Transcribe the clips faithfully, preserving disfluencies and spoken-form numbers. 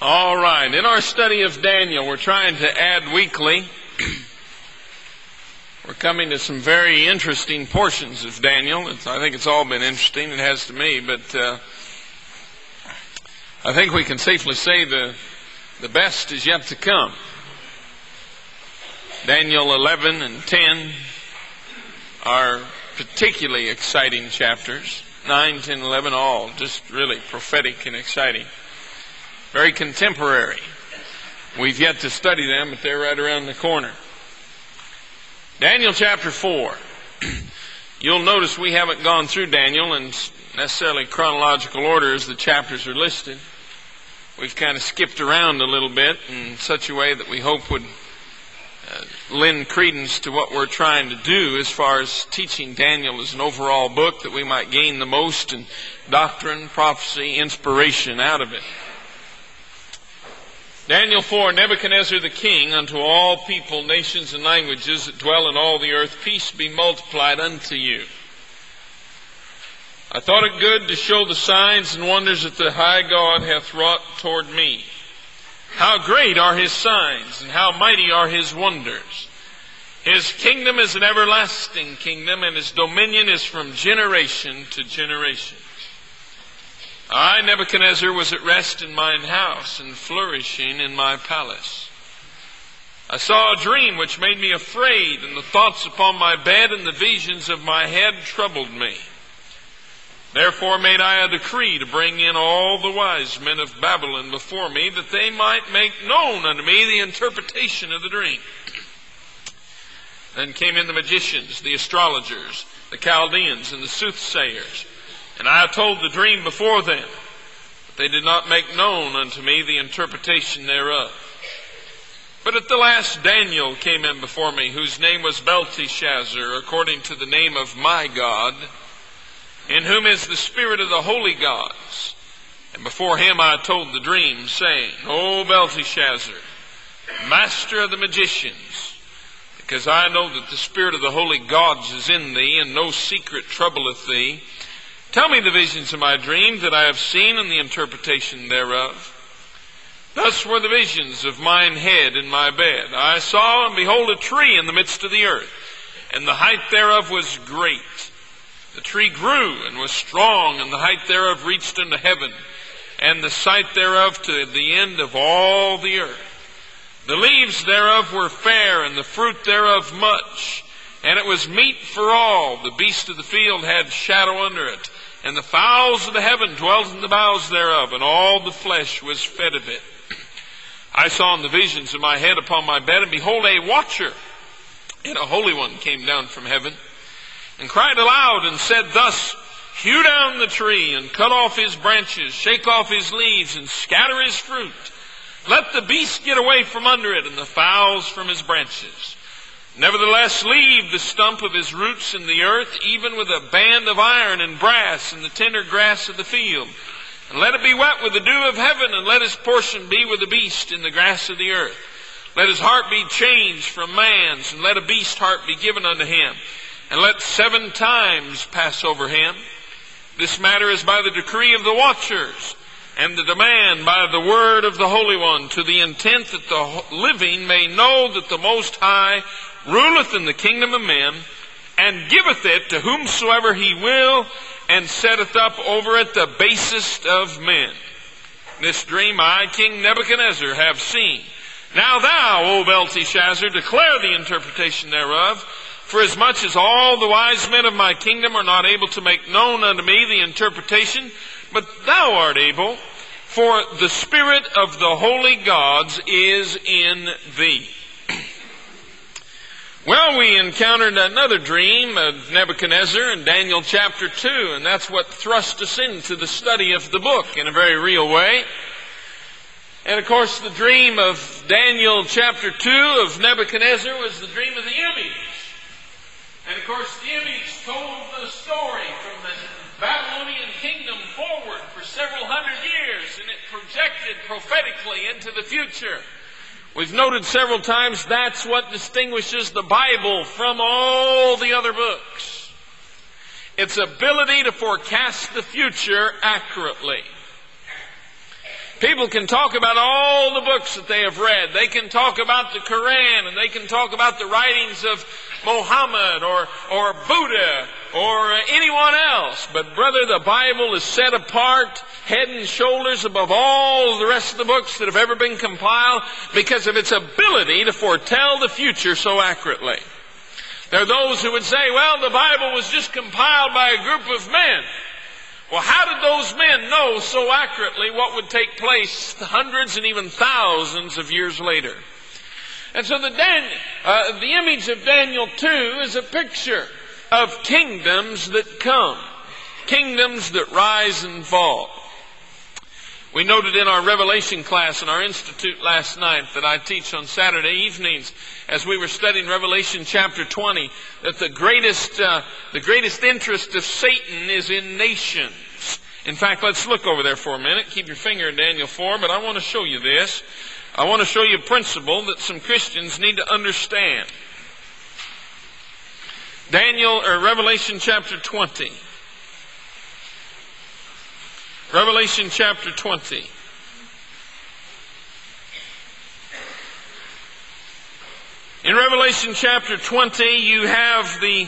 All right, in our study of Daniel, we're trying to add weekly. We're coming to some very interesting portions of Daniel. It's, I think it's all been interesting. It has to me, but uh, I think we can safely say the the best is yet to come. Daniel eleven and ten are particularly exciting chapters. nine, ten, eleven, all just really prophetic and exciting. Very contemporary. We've yet to study them, but they're right around the corner. Daniel chapter four. You'll notice we haven't gone through Daniel in necessarily chronological order as the chapters are listed. We've kind of skipped around a little bit in such a way that we hope would uh, lend credence to what we're trying to do as far as teaching Daniel as an overall book, that we might gain the most in doctrine, prophecy, inspiration out of it. Daniel four, Nebuchadnezzar the king, unto all people, nations, and languages that dwell in all the earth, peace be multiplied unto you. I thought it good to show the signs and wonders that the high God hath wrought toward me. How great are his signs, and how mighty are his wonders. His kingdom is an everlasting kingdom, and his dominion is from generation to generation. I, Nebuchadnezzar, was at rest in mine house, and flourishing in my palace. I saw a dream which made me afraid, and the thoughts upon my bed and the visions of my head troubled me. Therefore made I a decree to bring in all the wise men of Babylon before me, that they might make known unto me the interpretation of the dream. Then came in the magicians, the astrologers, the Chaldeans, and the soothsayers. And I told the dream before them, but they did not make known unto me the interpretation thereof. But at the last Daniel came in before me, whose name was Belteshazzar, according to the name of my God, in whom is the spirit of the holy gods. And before him I told the dream, saying, O Belteshazzar, master of the magicians, because I know that the spirit of the holy gods is in thee, and no secret troubleth thee, tell me the visions of my dream that I have seen, and the interpretation thereof. Thus were the visions of mine head in my bed. I saw, and behold, a tree in the midst of the earth, and the height thereof was great. The tree grew, and was strong, and the height thereof reached unto heaven, and the sight thereof to the end of all the earth. The leaves thereof were fair, and the fruit thereof much, and it was meat for all. The beasts of the field had shadow under it, and the fowls of the heaven dwelt in the boughs thereof, and all the flesh was fed of it. I saw in the visions of my head upon my bed, and behold, a watcher, and a holy one came down from heaven, and cried aloud, and said thus, hew down the tree, and cut off his branches, shake off his leaves, and scatter his fruit. Let the beast get away from under it, and the fowls from his branches. Nevertheless, leave the stump of his roots in the earth, even with a band of iron and brass and the tender grass of the field. And let it be wet with the dew of heaven, and let his portion be with the beast in the grass of the earth. Let his heart be changed from man's, and let a beast heart be given unto him. And let seven times pass over him. This matter is by the decree of the watchers, and the demand by the word of the Holy One, to the intent that the living may know that the Most High ruleth in the kingdom of men, and giveth it to whomsoever he will, and setteth up over it the basest of men. This dream I, King Nebuchadnezzar, have seen. Now thou, O Belteshazzar, declare the interpretation thereof, for as much as all the wise men of my kingdom are not able to make known unto me the interpretation, but thou art able, for the spirit of the holy gods is in thee. Well, we encountered another dream of Nebuchadnezzar in Daniel chapter two, and that's what thrust us into the study of the book in a very real way. And of course, the dream of Daniel chapter two of Nebuchadnezzar was the dream of the image. And of course, the image told the story from the Babylonian kingdom forward for several hundred years, and it projected prophetically into the future. We've noted several times that's what distinguishes the Bible from all the other books. Its ability to forecast the future accurately. People can talk about all the books that they have read. They can talk about the Quran, and they can talk about the writings of Muhammad or, or Buddha or anyone else. But brother, the Bible is set apart head and shoulders above all the rest of the books that have ever been compiled because of its ability to foretell the future so accurately. There are those who would say, well, the Bible was just compiled by a group of men. Well, how did those men know so accurately what would take place hundreds and even thousands of years later? And so the, Dan- uh, the image of Daniel two is a picture of kingdoms that come, kingdoms that rise and fall. We noted in our Revelation class in our institute last night that I teach on Saturday evenings as we were studying Revelation chapter twenty that the greatest, uh, the greatest interest of Satan is in nations. In fact, let's look over there for a minute. Keep your finger in Daniel four, but I want to show you this. I want to show you a principle that some Christians need to understand. Daniel, or Revelation chapter twenty. Revelation chapter twenty. In Revelation chapter twenty, you have the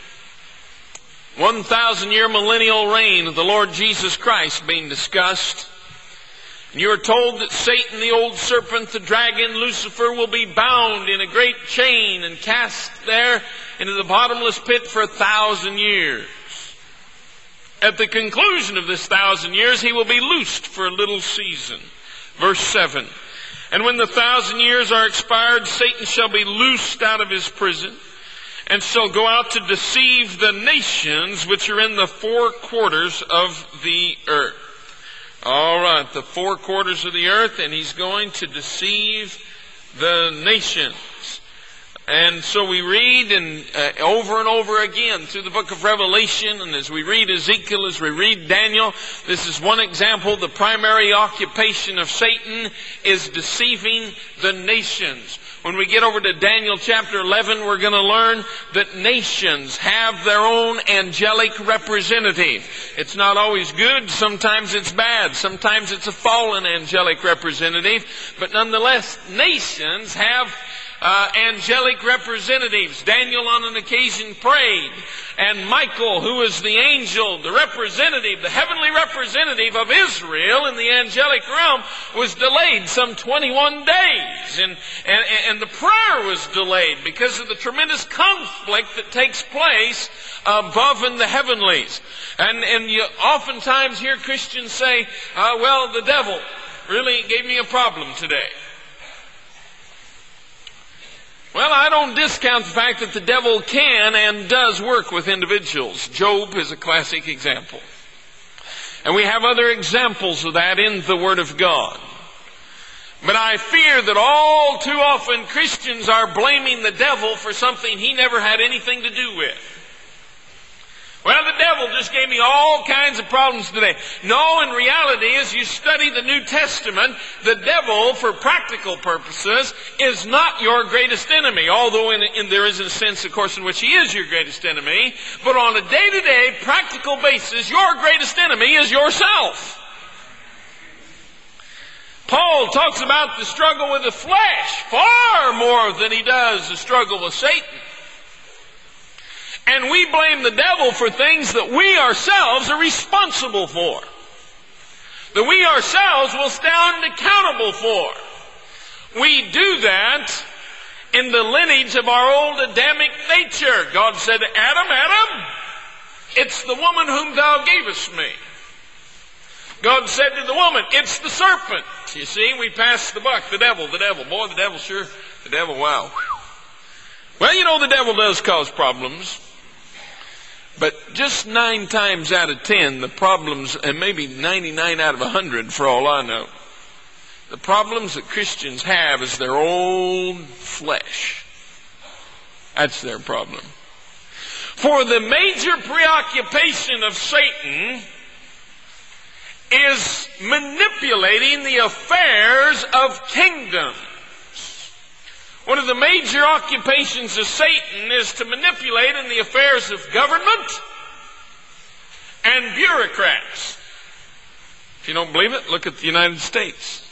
one thousand year millennial reign of the Lord Jesus Christ being discussed. And you are told that Satan, the old serpent, the dragon, Lucifer, will be bound in a great chain and cast there into the bottomless pit for a thousand years. At the conclusion of this thousand years, he will be loosed for a little season. Verse seven. And when the thousand years are expired, Satan shall be loosed out of his prison, and shall go out to deceive the nations which are in the four quarters of the earth. All right, the four quarters of the earth, and he's going to deceive the nations. And so we read and uh, over and over again through the book of Revelation, and as we read Ezekiel, as we read Daniel, this is one example. The primary occupation of Satan is deceiving the nations. When we get over to Daniel chapter eleven, we're going to learn that nations have their own angelic representative. It's not always good. Sometimes it's bad. Sometimes it's a fallen angelic representative. But nonetheless, nations have Uh, angelic representatives. Daniel on an occasion prayed, and Michael, who was the angel, the representative, the heavenly representative of Israel in the angelic realm, was delayed some twenty-one days. And, and, and the prayer was delayed because of the tremendous conflict that takes place above in the heavenlies. And, and you oftentimes hear Christians say, uh, well, the devil really gave me a problem today. Well, I don't discount the fact that the devil can and does work with individuals. Job is a classic example. And we have other examples of that in the Word of God. But I fear that all too often Christians are blaming the devil for something he never had anything to do with. Well, the devil just gave me all kinds of problems today. No, in reality, as you study the New Testament, the devil, for practical purposes, is not your greatest enemy. Although in, in, there is a sense, of course, in which he is your greatest enemy. But on a day-to-day, practical basis, your greatest enemy is yourself. Paul talks about the struggle with the flesh far more than he does the struggle with Satan. And we blame the devil for things that we ourselves are responsible for. That we ourselves will stand accountable for. We do that in the lineage of our old Adamic nature. God said to Adam, Adam, it's the woman whom thou gavest me. God said to the woman, it's the serpent. You see, we passed the buck. The devil, the devil. Boy, the devil sure, the devil, wow. Well, you know, the devil does cause problems. But just nine times out of ten, the problems, and maybe ninety-nine out of a hundred for all I know, the problems that Christians have is their own flesh. That's their problem. For the major preoccupation of Satan is manipulating the affairs of kingdoms. One of the major occupations of Satan is to manipulate in the affairs of government and bureaucrats. If you don't believe it, look at the United States.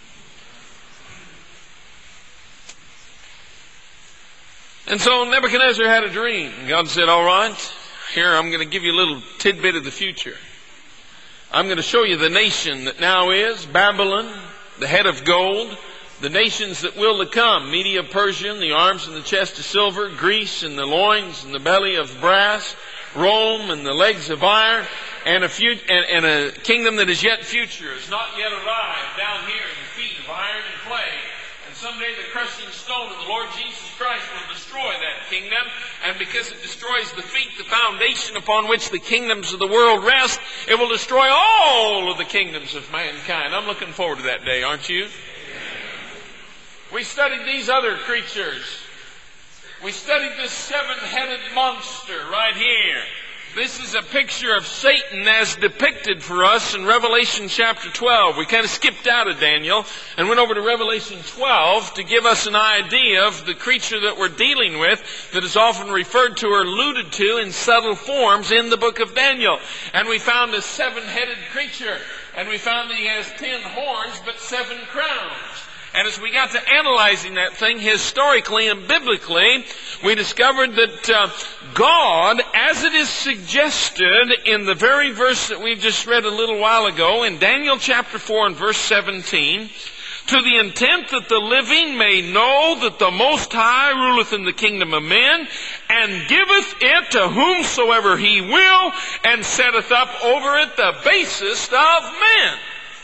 And so Nebuchadnezzar had a dream. God said, all right, here I'm going to give you a little tidbit of the future. I'm going to show you the nation that now is, Babylon, the head of gold, the nations that will to come, Media, Persia, the arms and the chest of silver, Greece and the loins and the belly of brass, Rome and the legs of iron, and a, few, and, and a kingdom that is yet future, has not yet arrived, down here in the feet of iron and clay. And someday the crushing stone of the Lord Jesus Christ will destroy that kingdom, and because it destroys the feet, the foundation upon which the kingdoms of the world rest, it will destroy all of the kingdoms of mankind. I'm looking forward to that day, aren't you? We studied these other creatures. We studied this seven-headed monster right here. This is a picture of Satan as depicted for us in Revelation chapter twelve. We kind of skipped out of Daniel and went over to Revelation twelve to give us an idea of the creature that we're dealing with that is often referred to or alluded to in subtle forms in the book of Daniel. And we found a seven-headed creature, and we found that he has ten horns but seven crowns. And as we got to analyzing that thing historically and biblically, we discovered that uh, God, as it is suggested in the very verse that we just read a little while ago, in Daniel chapter four and verse seventeen, to the intent that the living may know that the Most High ruleth in the kingdom of men, and giveth it to whomsoever he will, and setteth up over it the basest of men.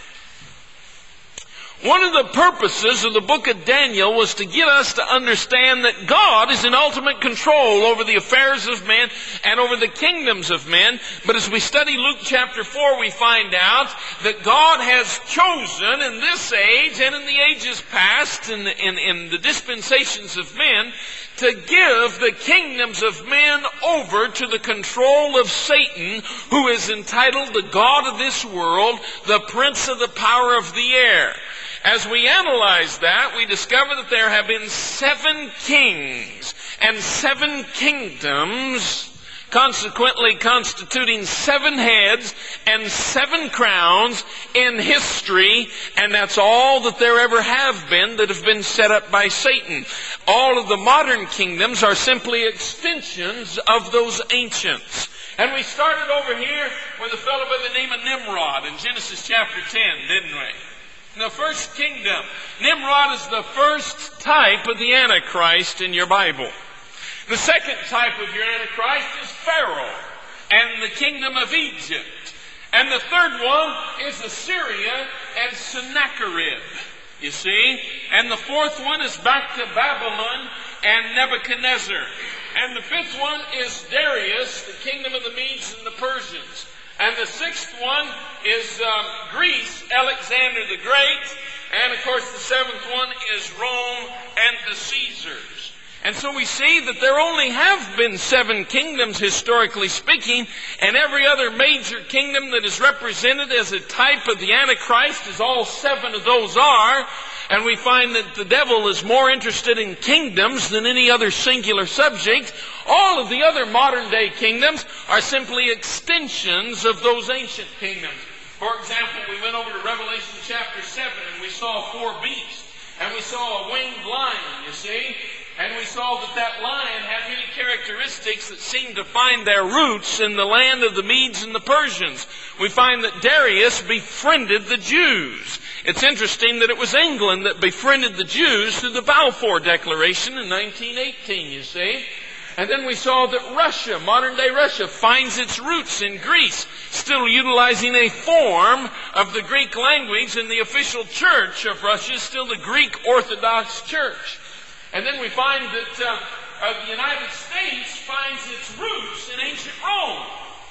One of the purposes of the book of Daniel was to get us to understand that God is in ultimate control over the affairs of men and over the kingdoms of men. But as we study Luke chapter four, we find out that God has chosen in this age and in the ages past, in the, in, in the dispensations of men, to give the kingdoms of men over to the control of Satan, who is entitled the God of this world, the prince of the power of the air. As we analyze that, we discover that there have been seven kings and seven kingdoms, consequently constituting seven heads and seven crowns in history, and that's all that there ever have been that have been set up by Satan. All of the modern kingdoms are simply extensions of those ancients. And we started over here with a fellow by the name of Nimrod in Genesis chapter ten, didn't we? The first kingdom. Nimrod is the first type of the Antichrist in your Bible. The second type of your Antichrist is Pharaoh and the kingdom of Egypt. And the third one is Assyria and Sennacherib, you see. And the fourth one is back to Babylon and Nebuchadnezzar. And the fifth one is Darius, the kingdom of the Medes and the Persians. And the sixth one is um, Greece, Alexander the Great. And, of course, the seventh one is Rome and the Caesars. And so we see that there only have been seven kingdoms, historically speaking, and every other major kingdom that is represented as a type of the Antichrist, as all seven of those are. And we find that the devil is more interested in kingdoms than any other singular subject. All of the other modern day kingdoms are simply extensions of those ancient kingdoms. For example, we went over to Revelation chapter seven and we saw four beasts. And we saw a winged lion, you see. And we saw that that lion had many characteristics that seemed to find their roots in the land of the Medes and the Persians. We find that Darius befriended the Jews. It's interesting that it was England that befriended the Jews through the Balfour Declaration in nineteen eighteen, you see. And then we saw that Russia, modern-day Russia, finds its roots in Greece, still utilizing a form of the Greek language, and the official church of Russia is still the Greek Orthodox Church. And then we find that uh, uh, the United States finds its roots in ancient Rome.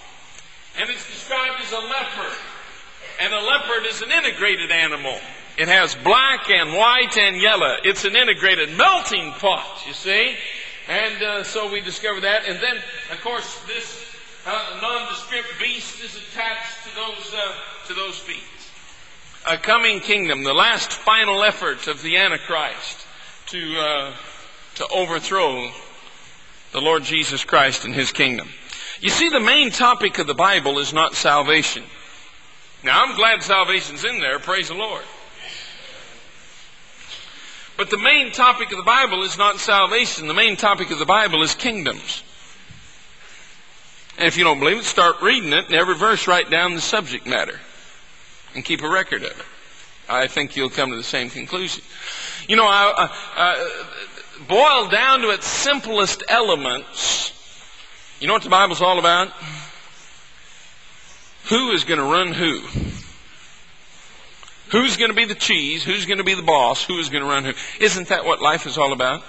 And it's described as a leopard. And a leopard is an integrated animal. It has black and white and yellow. It's an integrated melting pot, you see. And uh, so we discover that. And then, of course, this uh, nondescript beast is attached to those, uh, to those feet. A coming kingdom, the last final effort of the Antichrist to, uh, to overthrow the Lord Jesus Christ and His kingdom. You see, the main topic of the Bible is not salvation. Now, I'm glad salvation's in there. Praise the Lord. But the main topic of the Bible is not salvation. The main topic of the Bible is kingdoms. And if you don't believe it, start reading it, and every verse write down the subject matter and keep a record of it. I think you'll come to the same conclusion. You know, I, I, I, boiled down to its simplest elements, you know what the Bible's all about? Who is going to run who? Who's going to be the cheese? Who's going to be the boss? Who is going to run who? Isn't that what life is all about?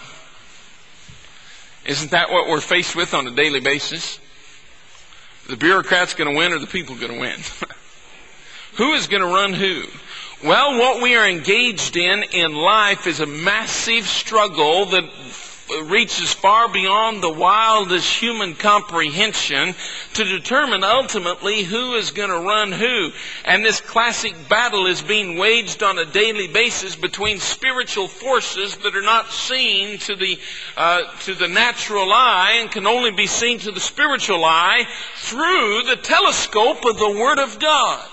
Isn't that what we're faced with on a daily basis? The bureaucrat's going to win or the people going to win? Who is going to run who? Well, what we are engaged in in life is a massive struggle that reaches far beyond the wildest human comprehension to determine ultimately who is going to run who. And this classic battle is being waged on a daily basis between spiritual forces that are not seen to the uh, to the natural eye and can only be seen to the spiritual eye through the telescope of the Word of God.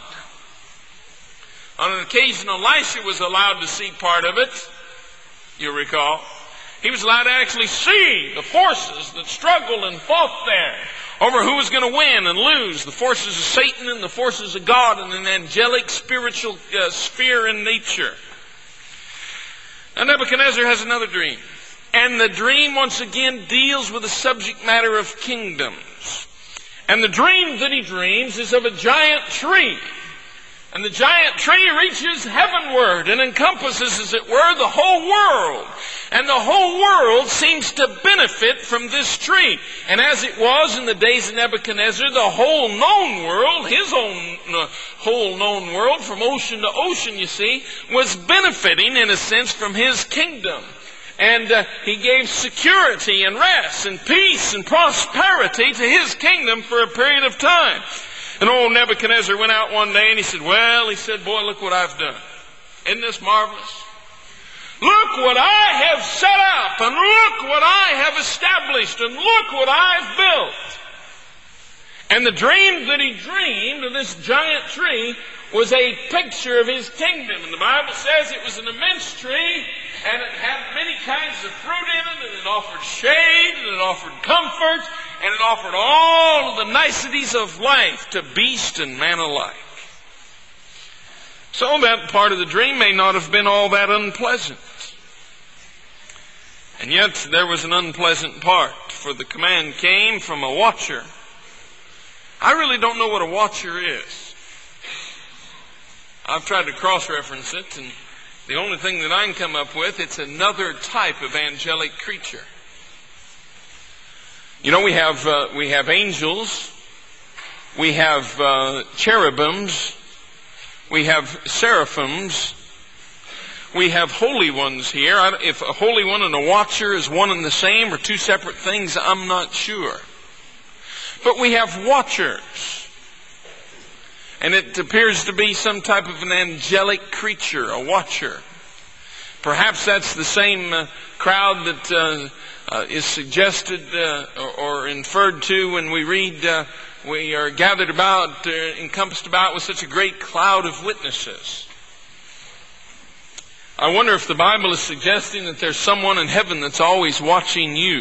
On an occasion, Elisha was allowed to see part of it, you recall. He was allowed to actually see the forces that struggled and fought there over who was going to win and lose. The forces of Satan and the forces of God in an angelic spiritual uh, sphere in nature. Now Nebuchadnezzar has another dream. And the dream once again deals with the subject matter of kingdoms. And the dream that he dreams is of a giant tree. And the giant tree reaches heavenward and encompasses, as it were, the whole world. And the whole world seems to benefit from this tree. And as it was in the days of Nebuchadnezzar, the whole known world, his own uh, whole known world, from ocean to ocean, you see, was benefiting, in a sense, from his kingdom. And uh, he gave security and rest and peace and prosperity to his kingdom for a period of time. And old Nebuchadnezzar went out one day and he said, well, he said, boy, look what I've done. Isn't this marvelous? Look what I have set up, and look what I have established, and look what I've built. And the dream that he dreamed of this giant tree was a picture of his kingdom. And the Bible says it was an immense tree, and it had many kinds of fruit in it, and it offered shade, and it offered comfort, and it offered all of the niceties of life to beast and man alike. So that part of the dream may not have been all that unpleasant. And yet there was an unpleasant part, for the command came from a watcher. I really don't know what a watcher is. I've tried to cross-reference it, and the only thing that I can come up with, it's another type of angelic creature. You know, we have uh, we have angels, we have uh, cherubims, we have seraphims, we have holy ones here. If a holy one and a watcher is one and the same or two separate things, I'm not sure. But we have watchers. And it appears to be some type of an angelic creature, a watcher. Perhaps that's the same uh, crowd that uh, uh, is suggested uh, or, or inferred to when we read, uh, we are gathered about, uh, encompassed about with such a great cloud of witnesses. I wonder if the Bible is suggesting that there's someone in heaven that's always watching you.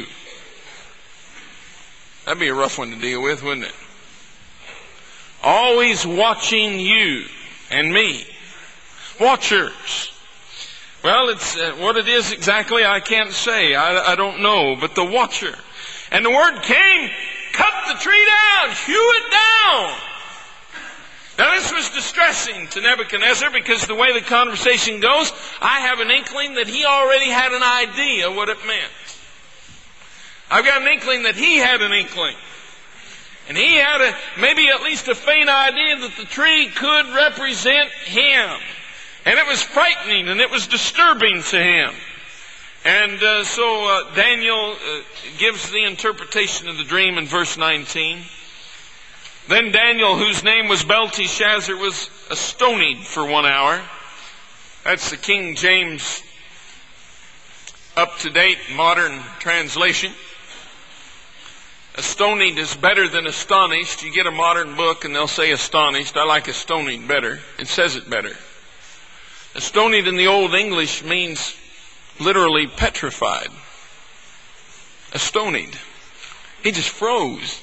That'd be a rough one to deal with, wouldn't it? Always watching you and me. Watchers. Well, it's uh, what it is exactly I can't say. I, I don't know. But the watcher. And the word came, cut the tree down, hew it down. Now this was distressing to Nebuchadnezzar because the way the conversation goes, I have an inkling that he already had an idea what it meant. I've got an inkling that he had an inkling. And he had a, maybe at least a faint idea that the tree could represent him. And it was frightening and it was disturbing to him. And uh, so uh, Daniel uh, gives the interpretation of the dream in verse nineteen. Then Daniel, whose name was Belteshazzar, was astonied for one hour. That's the King James up-to-date modern translation. Astonied is better than astonished. You get a modern book and they'll say astonished. I like astonied better. It says it better. Astonied in the Old English means literally petrified. Astonied. He just froze.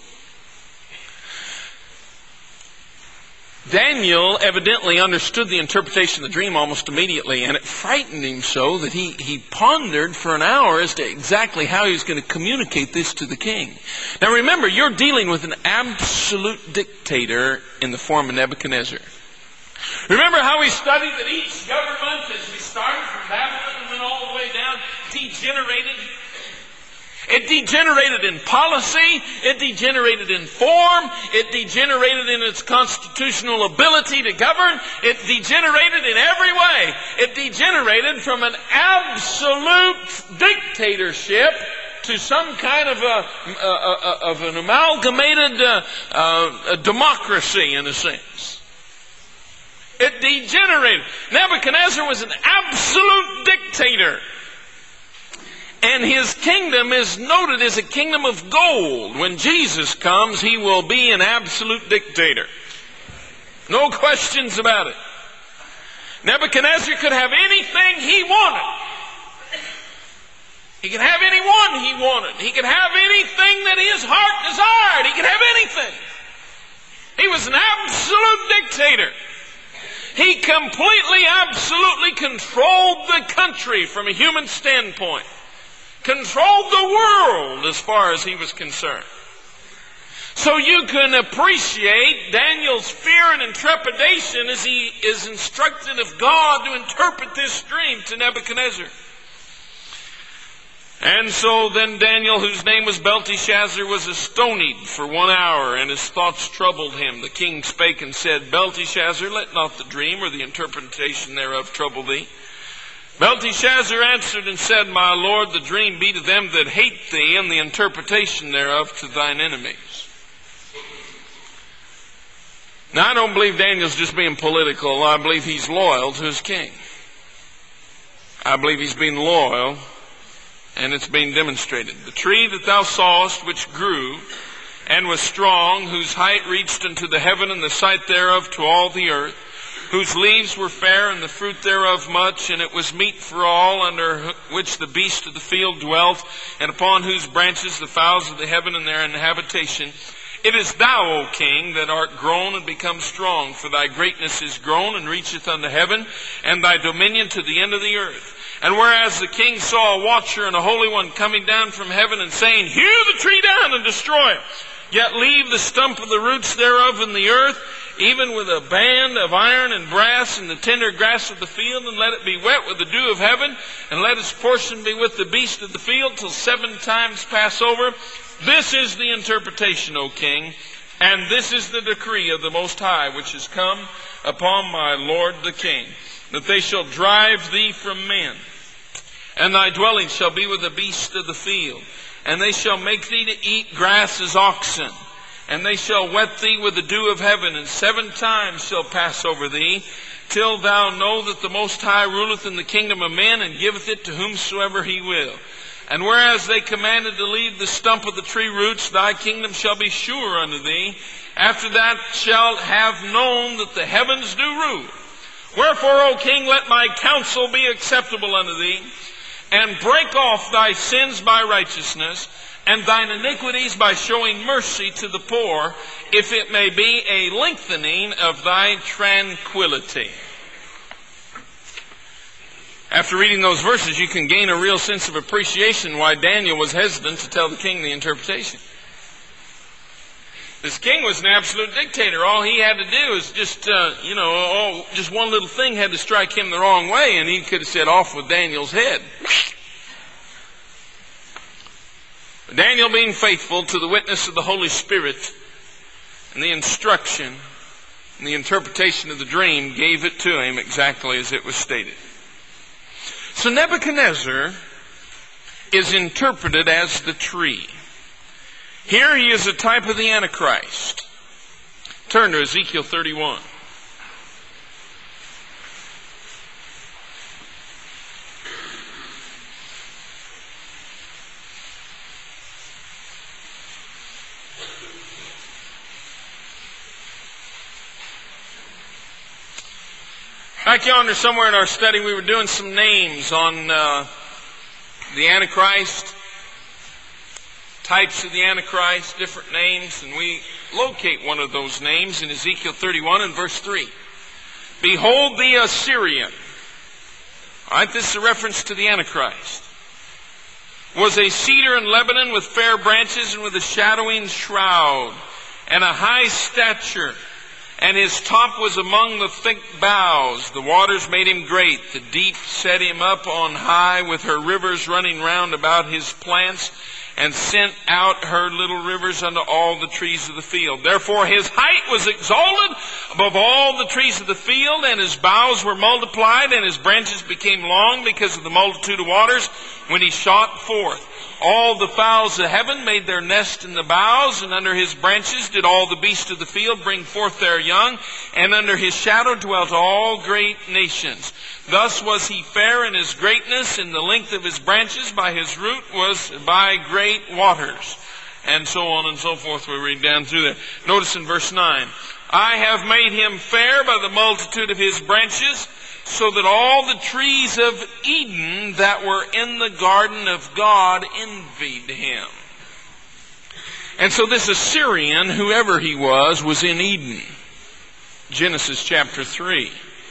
Daniel evidently understood the interpretation of the dream almost immediately, and it frightened him so that he, he pondered for an hour as to exactly how he was going to communicate this to the king. Now remember, you're dealing with an absolute dictator in the form of Nebuchadnezzar. Remember how we studied that each government, as we started from Babylon and went all the way down, degenerated? It degenerated in policy, it degenerated in form, it degenerated in its constitutional ability to govern, it degenerated in every way. It degenerated from an absolute dictatorship to some kind of a, a, a of an amalgamated uh, uh, a democracy in a sense. It degenerated. Nebuchadnezzar was an absolute dictator. And his kingdom is noted as a kingdom of gold. When Jesus comes, he will be an absolute dictator. No questions about it. Nebuchadnezzar could have anything he wanted. He could have anyone he wanted. He could have anything that his heart desired. He could have anything. He was an absolute dictator. He completely, absolutely controlled the country from a human standpoint. Controlled the world as far as he was concerned. So you can appreciate Daniel's fear and trepidation as he is instructed of God to interpret this dream to Nebuchadnezzar. And so then Daniel, whose name was Belteshazzar, was astonied for one hour, and his thoughts troubled him. The king spake and said, Belteshazzar, let not the dream or the interpretation thereof trouble thee. Belteshazzar answered and said, My Lord, the dream be to them that hate thee, and the interpretation thereof to thine enemies. Now, I don't believe Daniel's just being political. I believe he's loyal to his king. I believe he's being loyal, and it's being demonstrated. The tree that thou sawest, which grew and was strong, whose height reached unto the heaven, and the sight thereof to all the earth, whose leaves were fair, and the fruit thereof much, and it was meat for all, under which the beast of the field dwelt, and upon whose branches the fowls of the heaven and their habitation. It is thou, O king, that art grown and become strong, for thy greatness is grown and reacheth unto heaven, and thy dominion to the end of the earth. And whereas the king saw a watcher and a holy one coming down from heaven, and saying, Hew the tree down and destroy it, yet leave the stump of the roots thereof in the earth, even with a band of iron and brass and the tender grass of the field, and let it be wet with the dew of heaven, and let its portion be with the beast of the field, till seven times pass over. This is the interpretation, O king, and this is the decree of the Most High, which is come upon my lord the king, that they shall drive thee from men, and thy dwelling shall be with the beast of the field, and they shall make thee to eat grass as oxen, and they shall wet thee with the dew of heaven, and seven times shall pass over thee, till thou know that the Most High ruleth in the kingdom of men, and giveth it to whomsoever he will. And whereas they commanded to leave the stump of the tree roots, thy kingdom shall be sure unto thee. After that shalt have known that the heavens do rule. Wherefore, O king, let my counsel be acceptable unto thee, and break off thy sins by righteousness, and thine iniquities by showing mercy to the poor, if it may be a lengthening of thy tranquility. After reading those verses, you can gain a real sense of appreciation why Daniel was hesitant to tell the king the interpretation. This king was an absolute dictator. All he had to do was just, uh, you know, oh, just one little thing had to strike him the wrong way, and he could have said, off with Daniel's head. Daniel, being faithful to the witness of the Holy Spirit and the instruction and the interpretation of the dream, gave it to him exactly as it was stated. So Nebuchadnezzar is interpreted as the tree. Here he is a type of the Antichrist. Turn to Ezekiel thirty-one. Back yonder somewhere in our study, we were doing some names on uh, the Antichrist, types of the Antichrist, different names, and we locate one of those names in Ezekiel thirty-one and verse three. Behold the Assyrian. All right, this is a reference to the Antichrist. Was a cedar in Lebanon with fair branches and with a shadowing shroud and a high stature. And his top was among the thick boughs. The waters made him great. The deep set him up on high with her rivers running round about his plants, and sent out her little rivers unto all the trees of the field. Therefore his height was exalted above all the trees of the field, and his boughs were multiplied, and his branches became long because of the multitude of waters when he shot forth. All the fowls of heaven made their nest in the boughs, and under his branches did all the beasts of the field bring forth their young, and under his shadow dwelt all great nations. Thus was he fair in his greatness, in the length of his branches, by his root was by great waters. And so on and so forth. We read down through there. Notice in verse nine, I have made him fair by the multitude of his branches, so that all the trees of Eden that were in the garden of God envied him. And so this Assyrian, whoever he was, was in Eden. Genesis chapter three.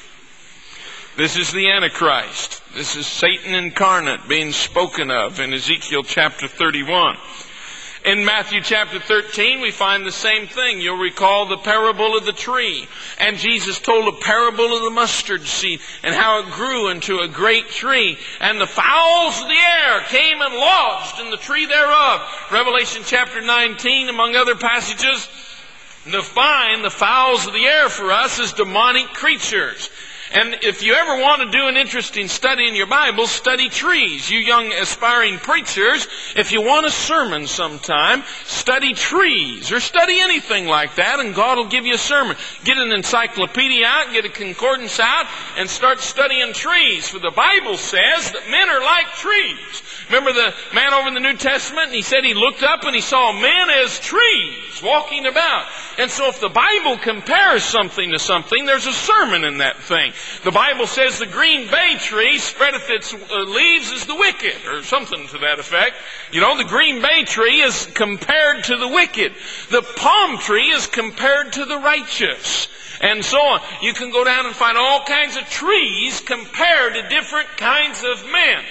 This is the Antichrist. This is Satan incarnate being spoken of in Ezekiel chapter thirty-one. In Matthew chapter thirteen, we find the same thing. You'll recall the parable of the tree. And Jesus told a parable of the mustard seed and how it grew into a great tree. And the fowls of the air came and lodged in the tree thereof. Revelation chapter nineteen, among other passages, define the fowls of the air for us as demonic creatures. And if you ever want to do an interesting study in your Bible, study trees. You young aspiring preachers, if you want a sermon sometime, study trees or study anything like that, and God will give you a sermon. Get an encyclopedia out, get a concordance out, and start studying trees. For the Bible says that men are like trees. Remember the man over in the New Testament, and he said he looked up and he saw men as trees walking about. And so if the Bible compares something to something, there's a sermon in that thing. The Bible says the green bay tree spreadeth its leaves as the wicked, or something to that effect. You know, the green bay tree is compared to the wicked. The palm tree is compared to the righteous. And so on. You can go down and find all kinds of trees compared to different kinds of men.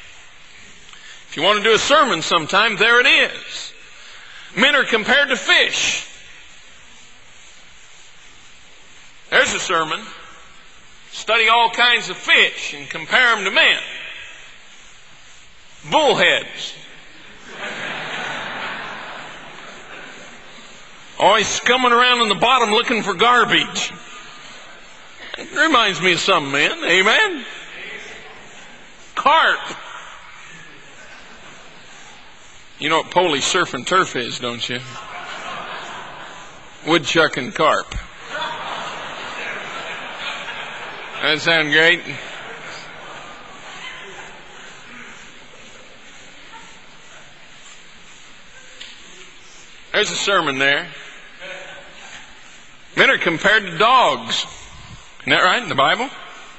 If you want to do a sermon sometime, there it is. Men are compared to fish. There's a sermon. Study all kinds of fish and compare them to men. Bullheads. Always scumming around on the bottom looking for garbage. It reminds me of some men. Amen? Carp. You know what Polish surf and turf is, don't you? Woodchuck and carp. That sound great? There's a sermon there. Men are compared to dogs. Isn't that right in the Bible?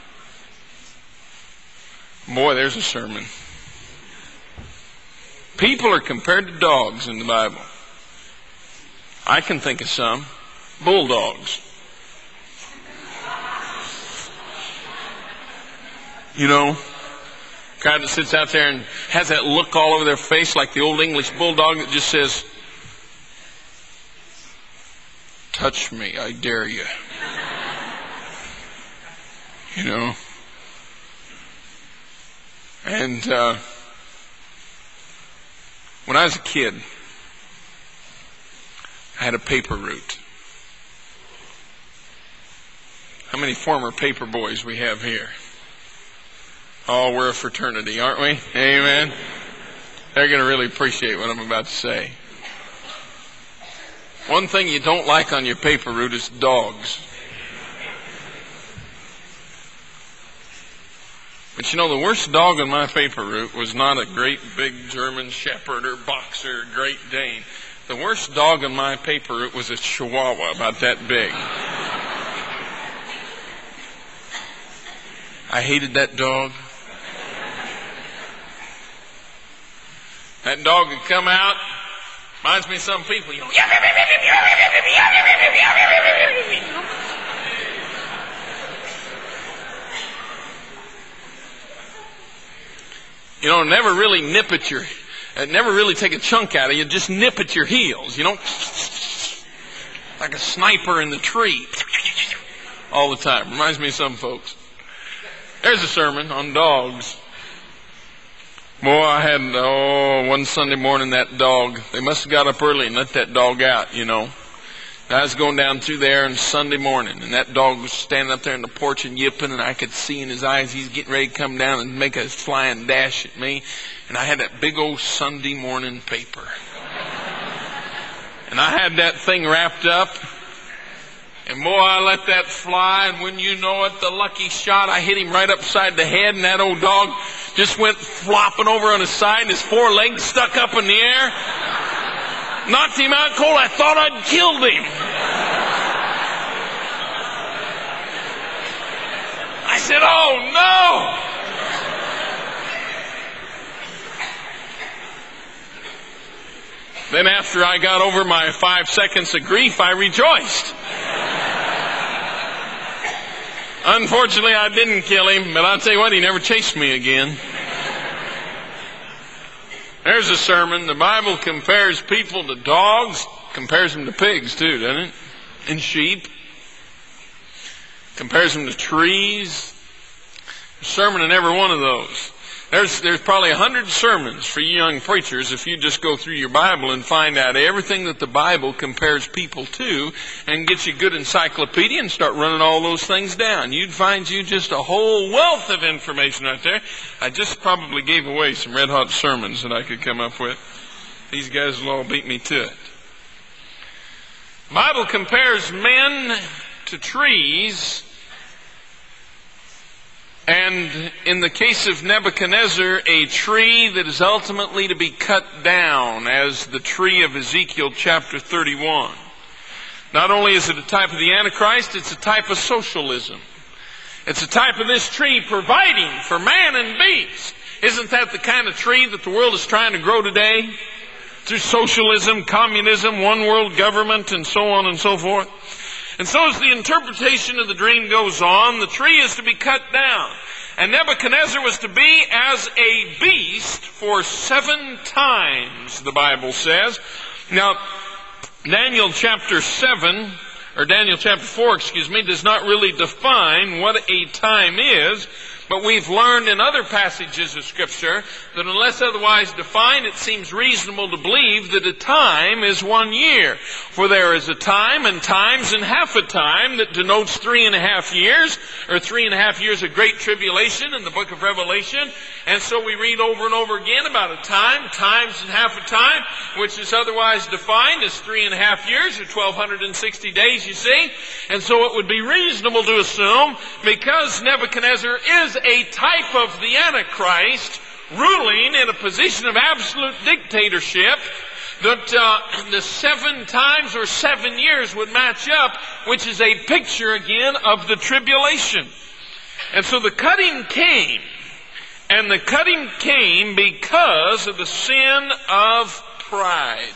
Boy, there's a sermon. People are compared to dogs in the Bible. I can think of some. Bulldogs. You know, guy that sits out there and has that look all over their face like the old English bulldog that just says, touch me, I dare you. You know. And uh, when I was a kid, I had a paper route. How many former paper boys we have here? Oh, we're a fraternity, aren't we? Amen. They're going to really appreciate what I'm about to say. One thing you don't like on your paper route is dogs. But you know, the worst dog on my paper route was not a great big German Shepherd or Boxer or Great Dane. The worst dog on my paper route was a Chihuahua about that big. I hated that dog. That dog would come out. Reminds me of some people, you know. You know, never really nip at your, uh, never really take a chunk out of you. Just nip at your heels, you know, like a sniper in the tree, all the time. Reminds me of some folks. There's a sermon on dogs. Boy, I had, oh, one Sunday morning, that dog, they must have got up early and let that dog out, you know. I was going down through there on Sunday morning, and that dog was standing up there on the porch and yipping, and I could see in his eyes he's getting ready to come down and make a flying dash at me. And I had that big old Sunday morning paper. And I had that thing wrapped up, and boy, I let that fly, and when you know it, the lucky shot, I hit him right upside the head, and that old dog just went flopping over on his side, and his four legs stuck up in the air. Knocked him out cold. I thought I'd killed him. I said, oh no! Then after I got over my five seconds of grief, I rejoiced. Unfortunately, I didn't kill him, but I'll tell you what, he never chased me again. There's a sermon. The Bible compares people to dogs, compares them to pigs too, doesn't it? And sheep. Compares them to trees. A sermon in every one of those. There's there's probably a hundred sermons for you young preachers if you just go through your Bible and find out everything that the Bible compares people to and get you a good encyclopedia and start running all those things down. You'd find you just a whole wealth of information out there. I just probably gave away some red hot sermons that I could come up with. These guys will all beat me to it. The Bible compares men to trees. And in the case of Nebuchadnezzar, a tree that is ultimately to be cut down as the tree of Ezekiel chapter thirty-one. Not only is it a type of the Antichrist, it's a type of socialism. It's a type of this tree providing for man and beast. Isn't that the kind of tree that the world is trying to grow today? Through socialism, communism, one world government, and so on and so forth. And so as the interpretation of the dream goes on, the tree is to be cut down. And Nebuchadnezzar was to be as a beast for seven times, the Bible says. Now, Daniel chapter seven, or Daniel chapter four, excuse me, does not really define what a time is. But we've learned in other passages of Scripture that unless otherwise defined, it seems reasonable to believe that a time is one year. For there is a time and times and half a time that denotes three and a half years, or three and a half years of great tribulation in the book of Revelation. And so we read over and over again about a time, times and half a time, which is otherwise defined as three and a half years, or twelve sixty days, you see. And so it would be reasonable to assume, because Nebuchadnezzar is a type of the Antichrist ruling in a position of absolute dictatorship, that uh, the seven times or seven years would match up, which is a picture again of the tribulation. And so the cutting came, and the cutting came because of the sin of pride.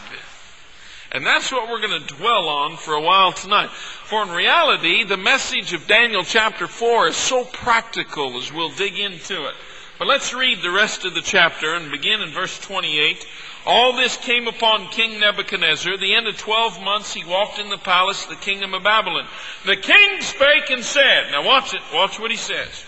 And that's what we're going to dwell on for a while tonight. For in reality, the message of Daniel chapter four is so practical as we'll dig into it. But let's read the rest of the chapter and begin in verse twenty-eight. All this came upon King Nebuchadnezzar. The end of twelve months he walked in the palace of the kingdom of Babylon. The king spake and said, now watch it, watch what he says.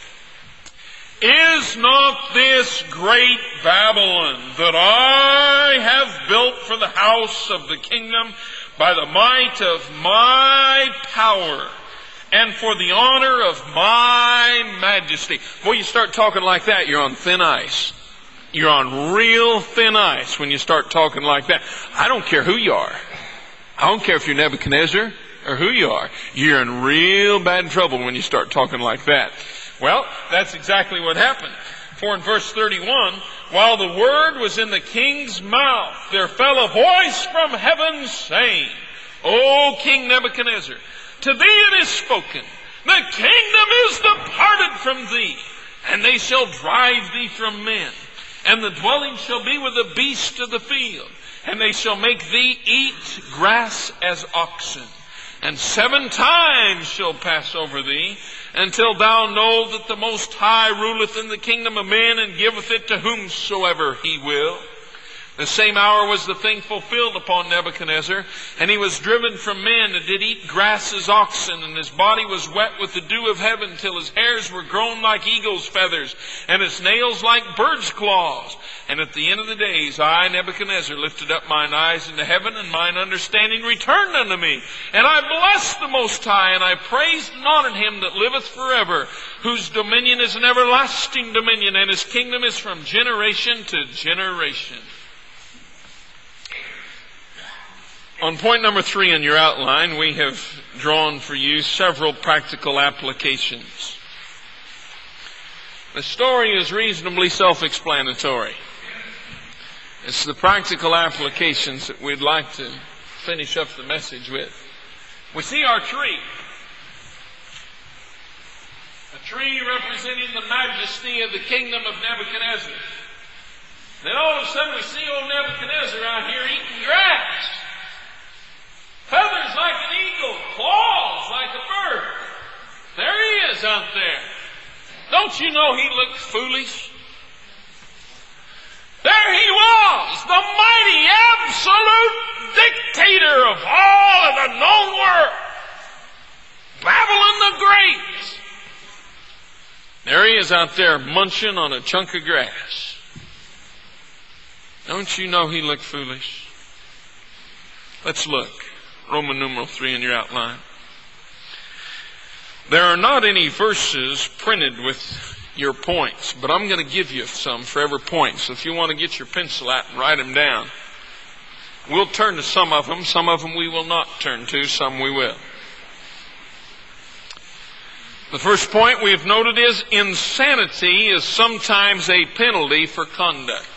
Is not this great Babylon that I have built for the house of the kingdom by the might of my power and for the honor of my majesty? Boy, you start talking like that, you're on thin ice. You're on real thin ice when you start talking like that. I don't care who you are. I don't care if you're Nebuchadnezzar or who you are. You're in real bad trouble when you start talking like that. Well, that's exactly what happened. For in verse thirty-one, while the word was in the king's mouth, there fell a voice from heaven saying, O King Nebuchadnezzar, to thee it is spoken, the kingdom is departed from thee, and they shall drive thee from men, and the dwelling shall be with the beasts of the field, and they shall make thee eat grass as oxen. And seven times shall pass over thee, until thou know that the Most High ruleth in the kingdom of men, and giveth it to whomsoever he will. The same hour was the thing fulfilled upon Nebuchadnezzar, and he was driven from men, and did eat grass as oxen, and his body was wet with the dew of heaven, till his hairs were grown like eagle's feathers, and his nails like birds' claws. And at the end of the days, I, Nebuchadnezzar, lifted up mine eyes into heaven, and mine understanding returned unto me. And I blessed the Most High, and I praised and honored him that liveth forever, whose dominion is an everlasting dominion, and his kingdom is from generation to generation. On point number three in your outline, we have drawn for you several practical applications. The story is reasonably self-explanatory. It's the practical applications that we'd like to finish up the message with. We see our tree. A tree representing the majesty of the kingdom of Nebuchadnezzar. Then all of a sudden we see old Nebuchadnezzar out here eating grass. Feathers like an eagle, claws like a bird. There he is out there. Don't you know he looked foolish? There he was, the mighty, absolute dictator of all of the known world. Babylon the Great. There he is out there munching on a chunk of grass. Don't you know he looked foolish? Let's look. Roman numeral three in your outline. There are not any verses printed with your points, but I'm going to give you some for every point. So if you want to get your pencil out and write them down, we'll turn to some of them. Some of them we will not turn to, some we will. The first point we have noted is insanity is sometimes a penalty for conduct.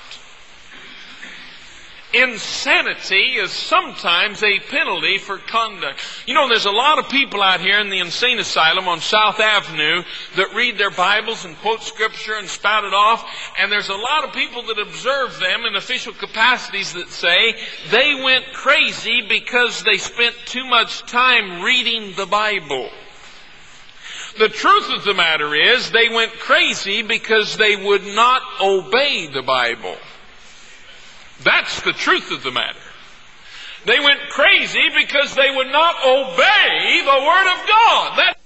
Insanity is sometimes a penalty for conduct. You know, there's a lot of people out here in the insane asylum on South Avenue that read their Bibles and quote Scripture and spout it off. And there's a lot of people that observe them in official capacities that say they went crazy because they spent too much time reading the Bible. The truth of the matter is they went crazy because they would not obey the Bible. That's the truth of the matter. They went crazy because they would not obey the Word of God. That